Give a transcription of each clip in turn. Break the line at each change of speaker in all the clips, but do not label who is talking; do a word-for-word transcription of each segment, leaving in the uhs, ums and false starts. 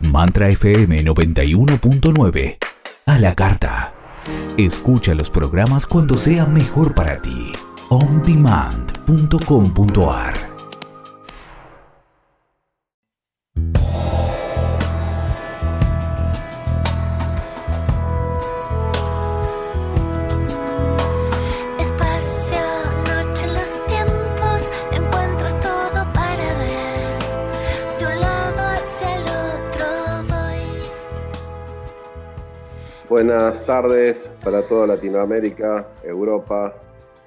Mantra F M noventa y uno punto nueve. A la carta. Escucha los programas cuando sea mejor para ti. on demand punto com punto a r.
Buenas tardes para toda Latinoamérica, Europa.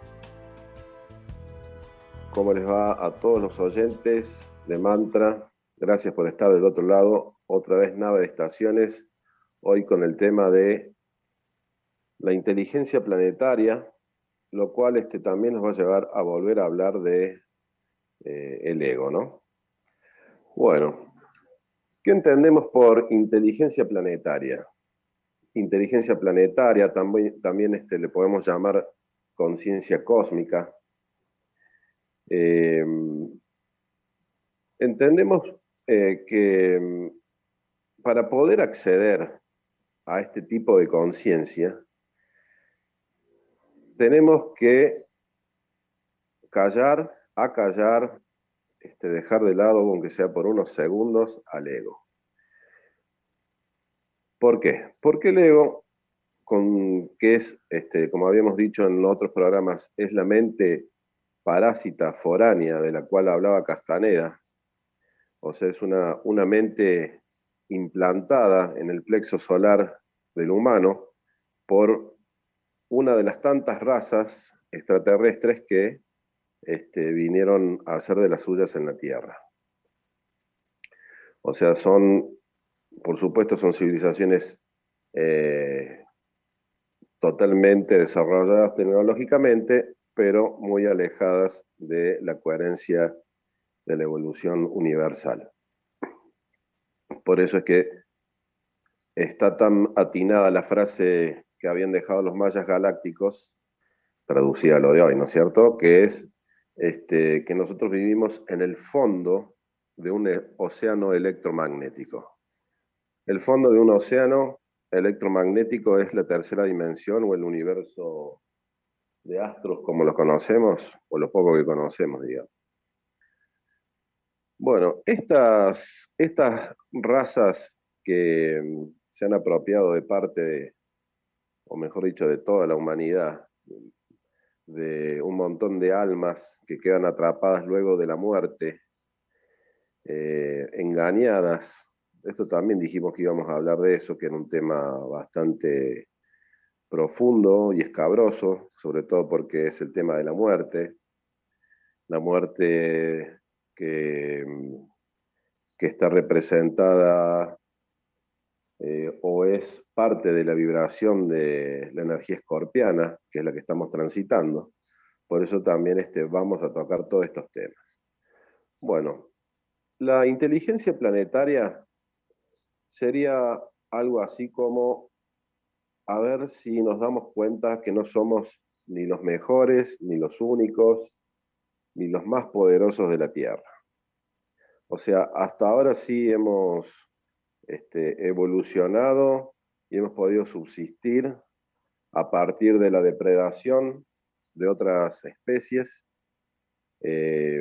¿Cómo les va a todos los oyentes de Mantra? Gracias por estar del otro lado. Otra vez Nave de Estaciones, hoy con el tema de la inteligencia planetaria, lo cual este, también nos va a llevar a volver a hablar de eh, el ego, ¿no? Bueno, ¿qué entendemos por inteligencia planetaria? Inteligencia planetaria, también, también este, le podemos llamar conciencia cósmica. Eh, entendemos eh, que para poder acceder a este tipo de conciencia, tenemos que callar, acallar, este, dejar de lado, aunque sea por unos segundos, al ego. ¿Por qué? Porque el ego, con, que es, este, como habíamos dicho en otros programas, es la mente parásita foránea de la cual hablaba Castaneda, o sea, es una, una mente implantada en el plexo solar del humano por una de las tantas razas extraterrestres que este, vinieron a hacer de las suyas en la Tierra. O sea, son, por supuesto, son civilizaciones eh, totalmente desarrolladas tecnológicamente, pero muy alejadas de la coherencia de la evolución universal. Por eso es que está tan atinada la frase que habían dejado los mayas galácticos, traducida a lo de hoy, ¿no es cierto? Que es este, que nosotros vivimos en el fondo de un océano electromagnético. El fondo de un océano electromagnético es la tercera dimensión o el universo de astros como lo conocemos, o lo poco que conocemos, digamos. Bueno, estas, estas razas que se han apropiado de parte de, o mejor dicho, de toda la humanidad, de un montón de almas que quedan atrapadas luego de la muerte, eh, engañadas. Esto también dijimos que íbamos a hablar de eso, que era un tema bastante profundo y escabroso, sobre todo porque es el tema de la muerte. La muerte que, que está representada eh, o es parte de la vibración de la energía escorpiana, que es la que estamos transitando. Por eso también este, vamos a tocar todos estos temas. Bueno, la inteligencia planetaria sería algo así como a ver si nos damos cuenta que no somos ni los mejores, ni los únicos, ni los más poderosos de la Tierra. O sea, hasta ahora sí hemos este, evolucionado y hemos podido subsistir a partir de la depredación de otras especies. Eh,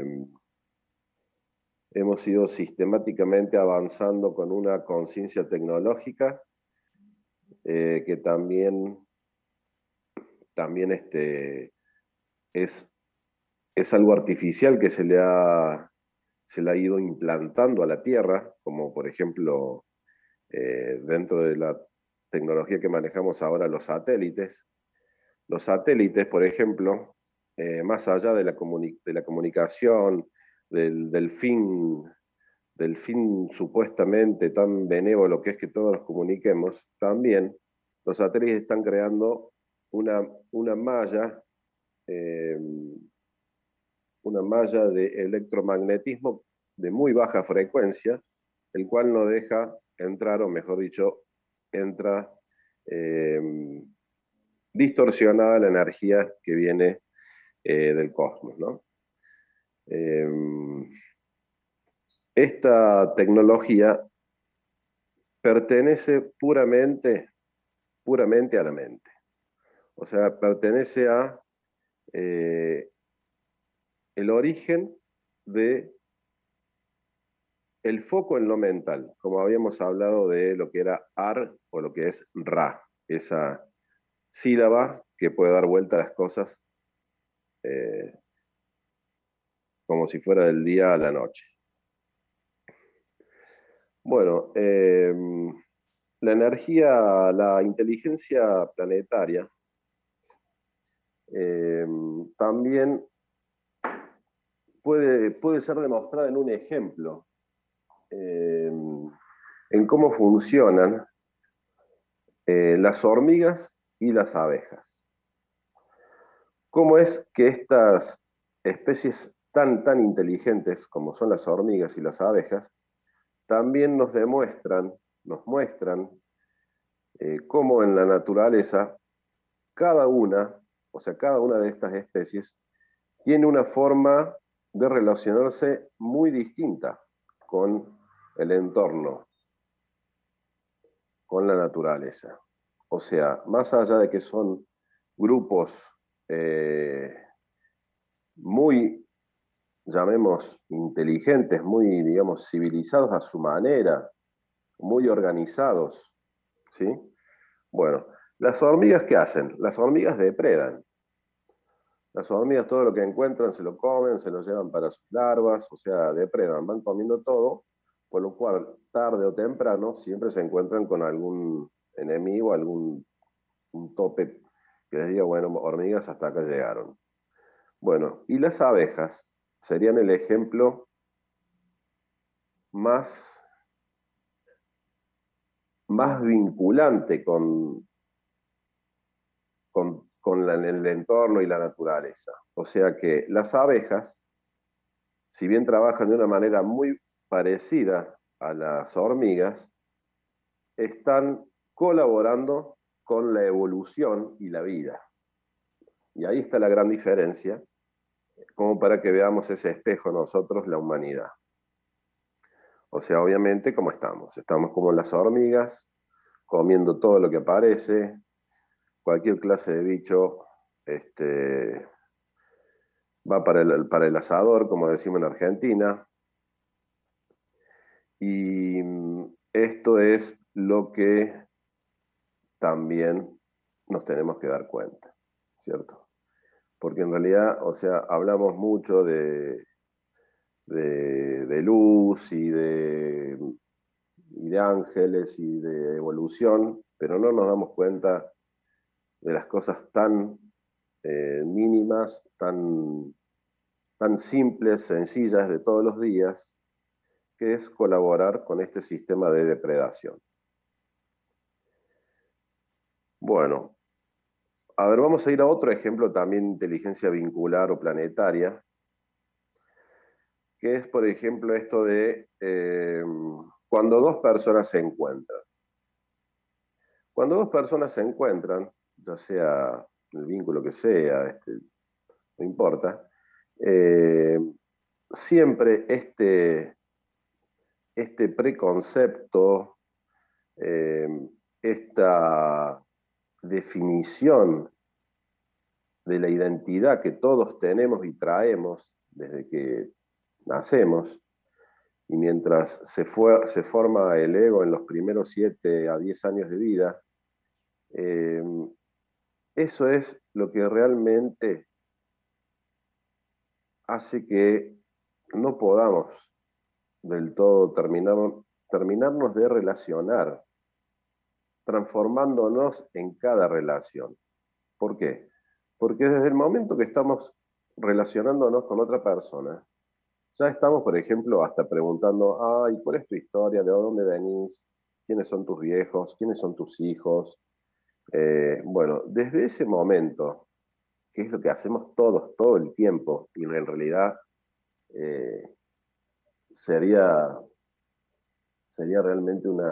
hemos ido sistemáticamente avanzando con una conciencia tecnológica eh, que también, también este, es, es algo artificial que se le, ha, se le ha ido implantando a la Tierra, como por ejemplo eh, dentro de la tecnología que manejamos ahora, los satélites. Los satélites, por ejemplo, eh, más allá de la, comuni de la comunicación, del, del, fin, del fin supuestamente tan benévolo que es que todos nos comuniquemos, también los satélites están creando una, una malla, eh, una malla de electromagnetismo de muy baja frecuencia, el cual no deja entrar, o mejor dicho, entra eh, distorsionada la energía que viene eh, del cosmos, ¿no? Eh, esta tecnología pertenece puramente, puramente a la mente. O sea, pertenece a eh, el origen de el foco en lo mental, como habíamos hablado de lo que era ar o lo que es ra, esa sílaba que puede dar vuelta a las cosas eh, como si fuera del día a la noche. Bueno, eh, la energía, la inteligencia planetaria eh, también puede, puede ser demostrada en un ejemplo, eh, en cómo funcionan eh, las hormigas y las abejas. ¿Cómo es que estas especies tan, tan inteligentes como son las hormigas y las abejas, también nos demuestran, nos muestran eh, cómo en la naturaleza cada una, o sea, cada una de estas especies tiene una forma de relacionarse muy distinta con el entorno, con la naturaleza? O sea, más allá de que son grupos eh, muy, llamemos, inteligentes, muy, digamos, civilizados a su manera, muy organizados, ¿sí? Bueno, ¿las hormigas qué hacen? Las hormigas depredan. Las hormigas todo lo que encuentran se lo comen, se lo llevan para sus larvas, o sea, depredan, van comiendo todo, por lo cual tarde o temprano siempre se encuentran con algún enemigo, algún un tope que les diga, bueno, hormigas hasta acá llegaron. Bueno, y las abejas serían el ejemplo más, más vinculante con, con, con la, el entorno y la naturaleza. O sea que las abejas, si bien trabajan de una manera muy parecida a las hormigas, están colaborando con la evolución y la vida. Y ahí está la gran diferencia, como para que veamos ese espejo nosotros, la humanidad. O sea, obviamente, ¿cómo estamos? Estamos como las hormigas, comiendo todo lo que aparece, cualquier clase de bicho este, va para el, para el asador, como decimos en Argentina. Y esto es lo que también nos tenemos que dar cuenta, ¿cierto? Porque en realidad, o sea, hablamos mucho de, de, de luz y de, y de ángeles y de evolución, pero no nos damos cuenta de las cosas tan eh, mínimas, tan, tan simples, sencillas de todos los días, que es colaborar con este sistema de depredación. Bueno, a ver, vamos a ir a otro ejemplo también de inteligencia vincular o planetaria, que es, por ejemplo, esto de eh, cuando dos personas se encuentran. Cuando dos personas se encuentran, ya sea el vínculo que sea, este, no importa, eh, siempre este, este preconcepto, eh, esta definición de la identidad que todos tenemos y traemos desde que nacemos, y mientras se, fue, se forma el ego en los primeros siete a diez años de vida, eh, eso es lo que realmente hace que no podamos del todo terminar, terminarnos de relacionar, transformándonos en cada relación. ¿Por qué? Porque desde el momento que estamos relacionándonos con otra persona, ya estamos, por ejemplo, hasta preguntando, ay, ¿cuál es tu historia? ¿De dónde venís? ¿Quiénes son tus viejos? ¿Quiénes son tus hijos? Eh, bueno, desde ese momento, que es lo que hacemos todos, todo el tiempo, y en realidad eh, sería, sería realmente una,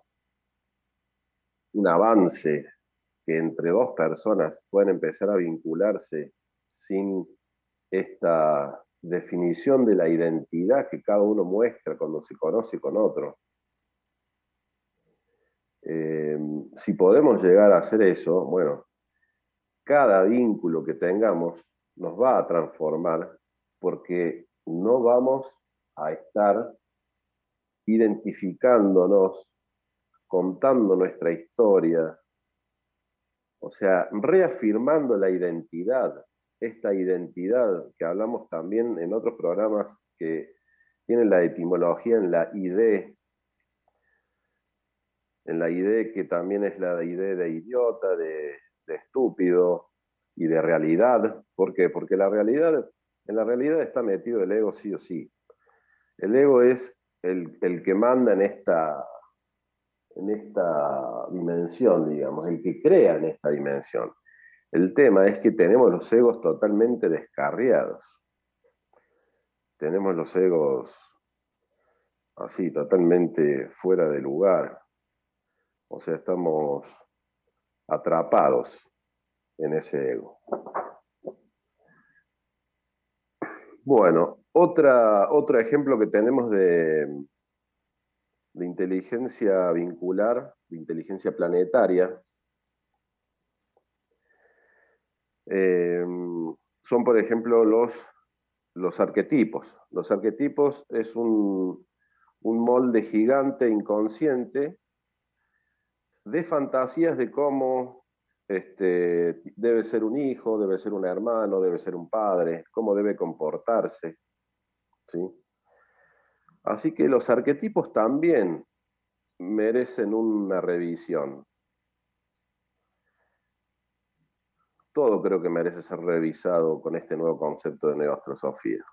un avance que entre dos personas puedan empezar a vincularse sin esta definición de la identidad que cada uno muestra cuando se conoce con otro. si podemos llegar a hacer eso, bueno, cada vínculo que tengamos nos va a transformar porque no vamos a estar identificándonos, contando nuestra historia, o sea, reafirmando la identidad, esta identidad que hablamos también en otros programas que tienen la etimología en la idea, en la idea que también es la idea de idiota, de, de estúpido y de realidad. ¿Por qué? Porque la realidad, en la realidad está metido el ego sí o sí. El ego es el, el que manda en esta, en esta dimensión, digamos, el que crea en esta dimensión. El tema es que tenemos los egos totalmente descarriados. Tenemos los egos así, totalmente fuera de lugar. O sea, estamos atrapados en ese ego. Bueno, otra, otro ejemplo que tenemos de, de inteligencia vincular, de inteligencia planetaria, eh, son, por ejemplo, los, los arquetipos. Los arquetipos es un, un molde gigante inconsciente de fantasías de cómo este, debe ser un hijo, debe ser un hermano, debe ser un padre, cómo debe comportarse, ¿sí? Así que los arquetipos también merecen una revisión. Todo creo que merece ser revisado con este nuevo concepto de neoastrosofía.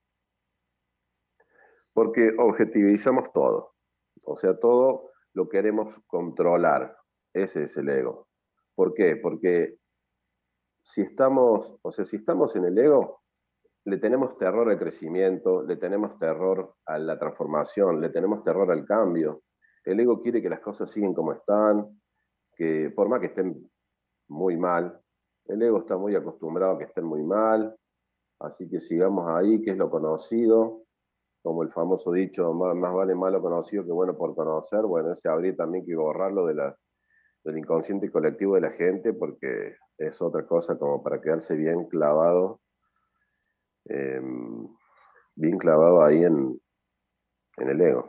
Porque objetivizamos todo. O sea, todo lo queremos controlar. Ese es el ego. ¿Por qué? Porque si estamos, o sea, si estamos en el ego, le tenemos terror al crecimiento, le tenemos terror a la transformación, le tenemos terror al cambio. El ego quiere que las cosas siguen como están, que por más que estén muy mal, el ego está muy acostumbrado a que estén muy mal, así que sigamos ahí, que es lo conocido, como el famoso dicho, más, más vale malo conocido que bueno por conocer. Bueno, ese habría también que borrarlo de la, del inconsciente colectivo de la gente, porque es otra cosa como para quedarse bien clavado, eh, bien clavado ahí en, en el ego.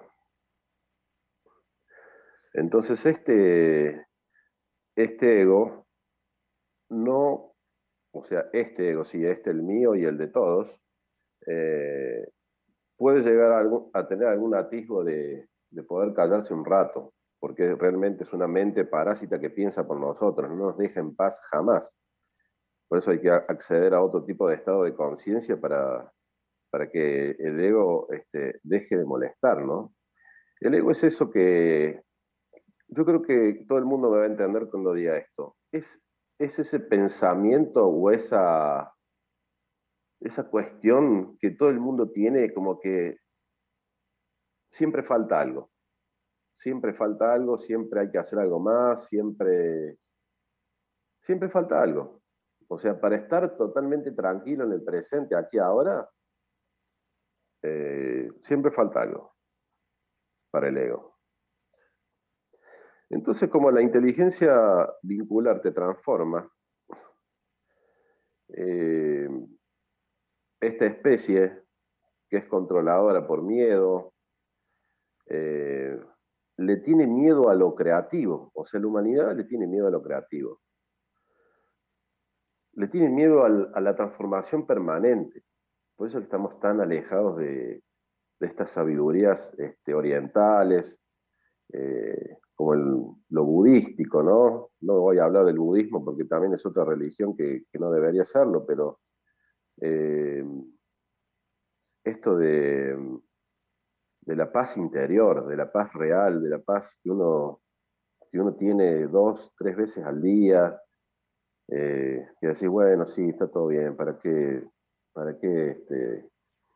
Entonces este, este ego no, o sea, este ego, sí, este el mío y el de todos, eh, puede llegar a, algún, a tener algún atisbo de, de poder callarse un rato, porque realmente es una mente parásita que piensa por nosotros, no nos deja en paz jamás. Por eso hay que acceder a otro tipo de estado de conciencia para, para que el ego este, deje de molestar, ¿no? El ego es eso que yo creo que todo el mundo me va a entender cuando diga esto. Es, es ese pensamiento o esa, esa cuestión que todo el mundo tiene como que siempre falta algo. Siempre falta algo, siempre hay que hacer algo más, siempre, siempre falta algo. O sea, para estar totalmente tranquilo en el presente, aquí ahora, eh, siempre falta algo para el ego. Entonces, como la inteligencia vincular te transforma, eh, esta especie que es controladora por miedo, eh, le tiene miedo a lo creativo. O sea, la humanidad le tiene miedo a lo creativo. Le tiene miedo al, a la transformación permanente. Por eso que estamos tan alejados de, de estas sabidurías este, orientales, eh, como el, lo budístico, ¿no? No voy a hablar del budismo porque también es otra religión que, que no debería serlo, pero eh, esto de, de la paz interior, de la paz real, de la paz que uno, que uno tiene dos, tres veces al día, eh, que decir, bueno, sí, está todo bien, ¿para qué, para qué este,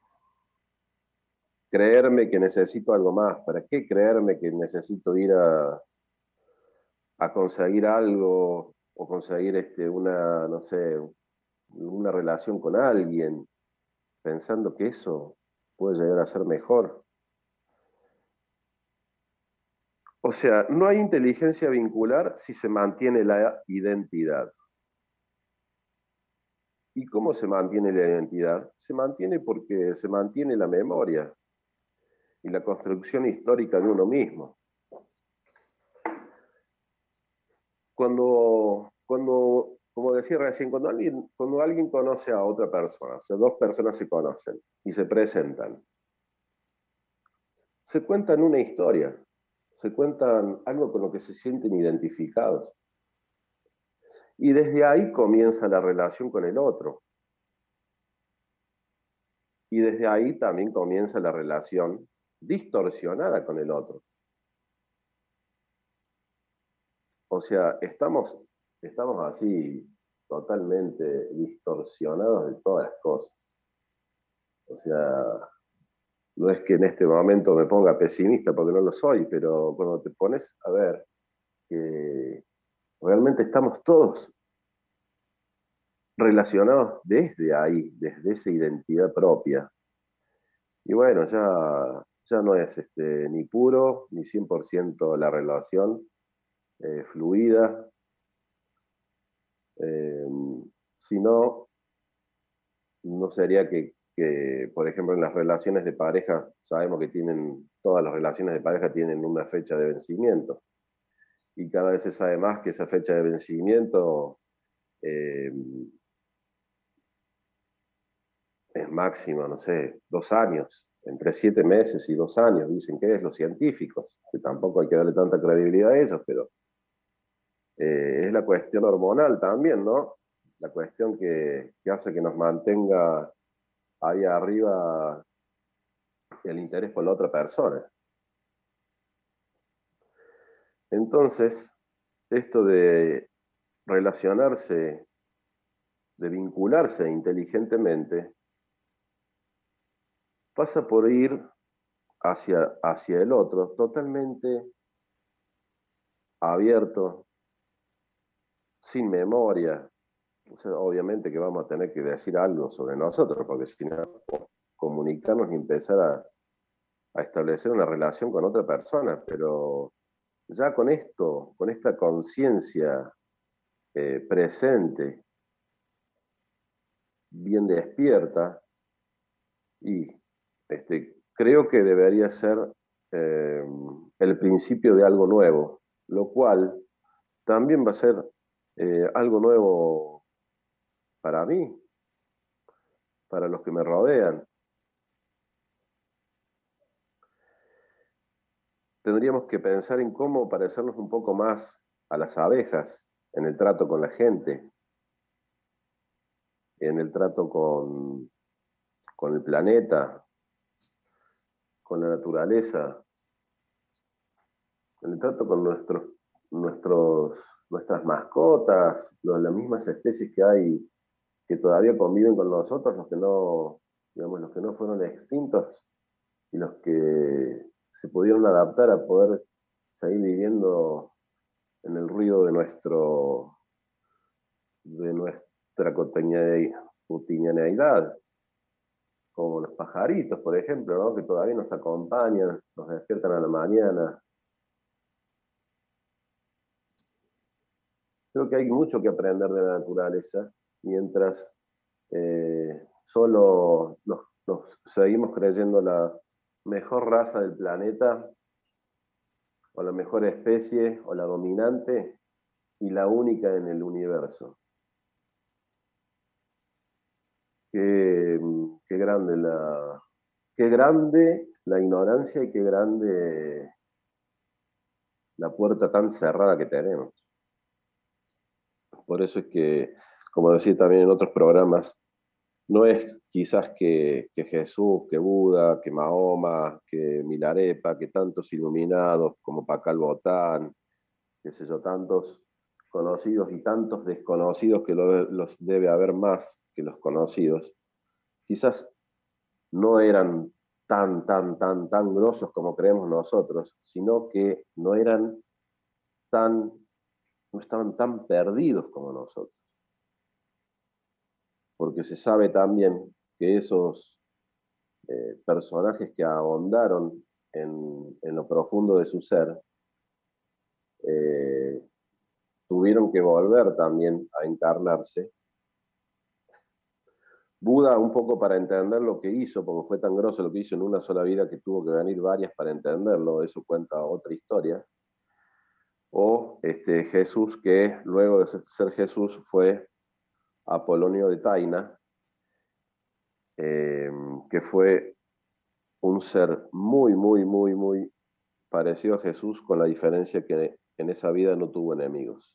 creerme que necesito algo más? ¿Para qué creerme que necesito ir a, a conseguir algo o conseguir este, una, no sé, una relación con alguien, pensando que eso puede llegar a ser mejor? O sea, no hay inteligencia vincular si se mantiene la identidad. ¿Y cómo se mantiene la identidad? Se mantiene porque se mantiene la memoria y la construcción histórica de uno mismo. Cuando, cuando como decía recién, cuando alguien, cuando alguien conoce a otra persona, o sea, dos personas se conocen y se presentan, se cuentan una historia, se cuentan algo con lo que se sienten identificados. Y desde ahí comienza la relación con el otro. Y desde ahí también comienza la relación distorsionada con el otro. O sea, estamos, estamos así totalmente distorsionados de todas las cosas. O sea, no es que en este momento me ponga pesimista porque no lo soy, pero cuando te pones a ver que realmente estamos todos relacionados desde ahí, desde esa identidad propia. Y bueno, ya, ya no es este, ni puro, ni cien por ciento la relación eh, fluida, eh, sino no sería que, que, por ejemplo, en las relaciones de pareja, sabemos que tienen, todas las relaciones de pareja tienen una fecha de vencimiento. Y cada vez se sabe más que esa fecha de vencimiento eh, es máxima, no sé, dos años, entre siete meses y dos años, dicen que es los científicos, que tampoco hay que darle tanta credibilidad a ellos, pero eh, es la cuestión hormonal también, ¿no? La cuestión que, que hace que nos mantenga ahí arriba el interés por la otra persona. Entonces, esto de relacionarse, de vincularse inteligentemente, pasa por ir hacia, hacia el otro totalmente abierto, sin memoria. O sea, obviamente que vamos a tener que decir algo sobre nosotros, porque si no, comunicarnos y empezar a, a establecer una relación con otra persona, pero ya con esto, con esta conciencia eh, presente, bien despierta, y este, creo que debería ser eh, el principio de algo nuevo, lo cual también va a ser eh, algo nuevo para mí, para los que me rodean. Tendríamos que pensar en cómo parecernos un poco más a las abejas en el trato con la gente, en el trato con, con el planeta, con la naturaleza, en el trato con nuestros, nuestros, nuestras mascotas, los, las mismas especies que hay que todavía conviven con nosotros, los que no, digamos, los que no fueron extintos y los que se pudieron adaptar a poder seguir viviendo en el ruido de nuestro de nuestra cotidianeidad, como los pajaritos, por ejemplo, ¿no? Que todavía nos acompañan, nos despiertan a la mañana. Creo que hay mucho que aprender de la naturaleza, mientras eh, solo nos, nos seguimos creyendo la mejor raza del planeta, o la mejor especie, o la dominante, y la única en el universo. Qué, qué grande la, qué grande la ignorancia y qué grande la puerta tan cerrada que tenemos. Por eso es que, como decía también en otros programas, no es quizás que, que Jesús, que Buda, que Mahoma, que Milarepa, que tantos iluminados como Pakal Botán, qué sé yo, tantos conocidos y tantos desconocidos que lo, los debe haber más que los conocidos. Quizás no eran tan, tan, tan, tan grosos como creemos nosotros, sino que no eran tan, no estaban tan perdidos como nosotros. Porque se sabe también que esos eh, personajes que ahondaron en, en lo profundo de su ser, eh, tuvieron que volver también a encarnarse. Buda, un poco para entender lo que hizo, porque fue tan grosso lo que hizo en una sola vida que tuvo que venir varias para entenderlo, eso cuenta otra historia. O este, Jesús, que luego de ser Jesús fue Apolonio de Taina, eh, que fue un ser muy, muy, muy, muy parecido a Jesús, con la diferencia que en esa vida no tuvo enemigos.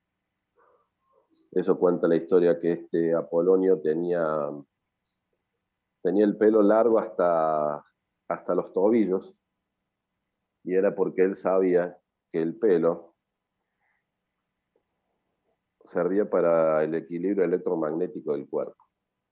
Eso cuenta la historia, que este Apolonio tenía, tenía el pelo largo hasta, hasta los tobillos, y era porque él sabía que el pelo servía para el equilibrio electromagnético del cuerpo.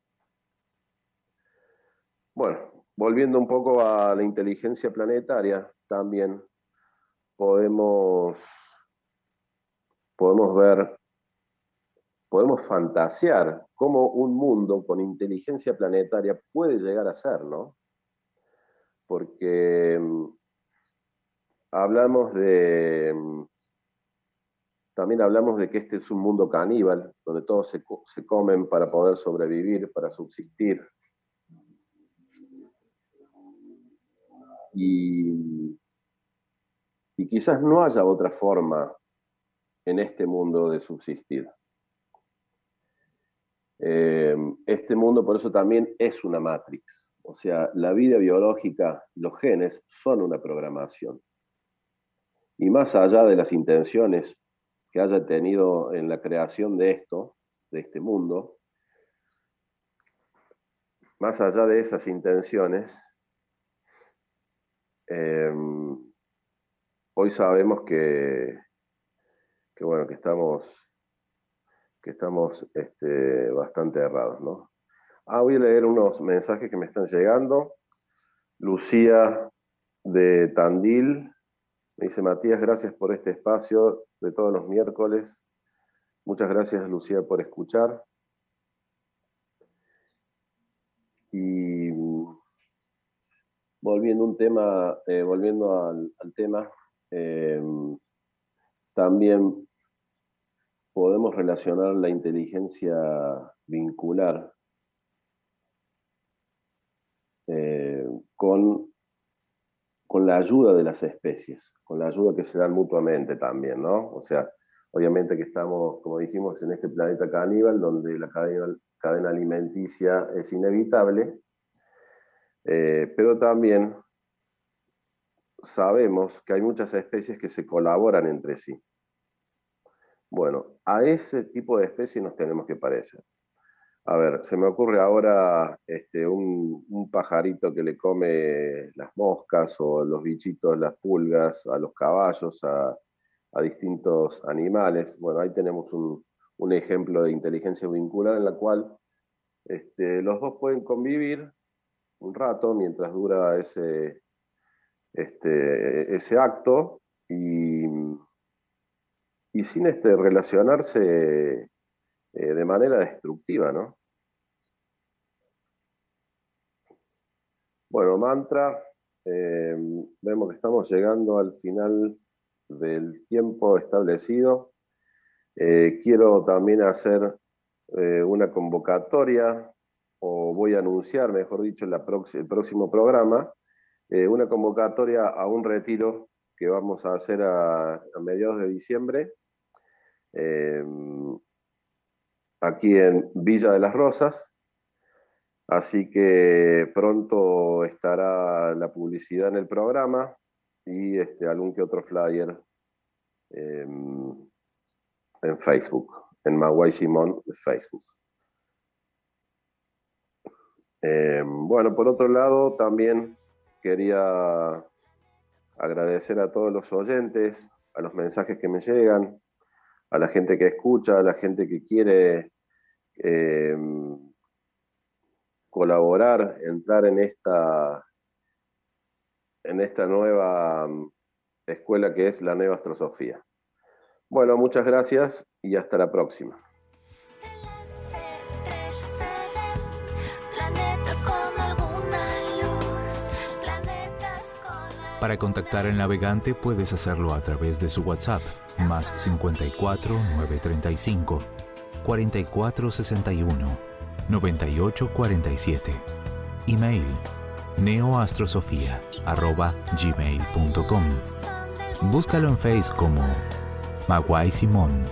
Bueno, volviendo un poco a la inteligencia planetaria, también podemos, podemos ver, podemos fantasear cómo un mundo con inteligencia planetaria puede llegar a ser, ¿no? Porque um, hablamos de, um, también hablamos de que este es un mundo caníbal, donde todos se, se comen para poder sobrevivir, para subsistir. Y, y quizás no haya otra forma en este mundo de subsistir. Eh, este mundo por eso también es una matrix. O sea, la vida biológica, los genes son una programación. Y más allá de las intenciones que haya tenido en la creación de esto, de este mundo, más allá de esas intenciones, eh, hoy sabemos que, que, bueno, que estamos, que estamos este, bastante errados, ¿no? Ah, voy a leer unos mensajes que me están llegando. Lucía de Tandil me dice: Matías, gracias por este espacio de todos los miércoles. Muchas gracias, Lucía, por escuchar. Y volviendo, un tema, eh, volviendo al, al tema, eh, también podemos relacionar la inteligencia vincular eh, con, con la ayuda de las especies, con la ayuda que se dan mutuamente también, ¿no? O sea, obviamente que estamos, como dijimos, en este planeta caníbal, donde la cadena, cadena alimenticia es inevitable, eh, pero también sabemos que hay muchas especies que se colaboran entre sí. Bueno, a ese tipo de especies nos tenemos que parecer. A ver, se me ocurre ahora este, un, un pajarito que le come las moscas o los bichitos, las pulgas, a los caballos, a, a distintos animales. Bueno, ahí tenemos un, un ejemplo de inteligencia vincular en la cual este, los dos pueden convivir un rato mientras dura ese, este, ese acto y, y sin este, relacionarse eh, de manera destructiva, ¿no? Bueno, mantra, eh, vemos que estamos llegando al final del tiempo establecido. Eh, quiero también hacer eh, una convocatoria, o voy a anunciar, mejor dicho, en la prox- el próximo programa, eh, una convocatoria a un retiro que vamos a hacer a, a mediados de diciembre, eh, aquí en Villa de las Rosas. Así que pronto estará la publicidad en el programa y este, algún que otro flyer eh, en Facebook, en Maguay Simón de Facebook. Eh, bueno, por otro lado, también quería agradecer a todos los oyentes, a los mensajes que me llegan, a la gente que escucha, a la gente que quiere eh, colaborar, entrar en esta, en esta nueva escuela que es la Nueva Astrosofía. Bueno, muchas gracias y hasta la próxima.
Planetas con alguna luz, planetas con
Para contactar al navegante puedes hacerlo a través de su WhatsApp, más cincuenta y cuatro, novecientos treinta y cinco, cuarenta y cuatro sesenta y uno, noventa y ocho cuarenta y siete. Email neoastrosofía arroba gmail punto com. Búscalo en Face como Maguay Simón.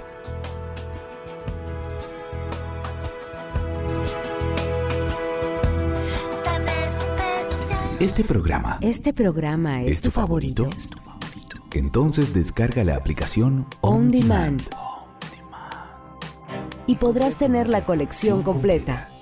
Este programa.
Este programa es,
¿Es tu
tu favorito?
favorito? ¿Es tu favorito? Entonces descarga la aplicación
On Demand.
On Demand.
Y podrás tener la colección completa.